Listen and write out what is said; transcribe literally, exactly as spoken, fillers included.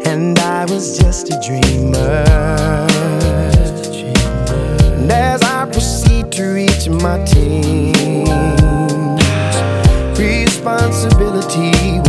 and I was just a dreamer. And as I proceed to reach my teens, responsibility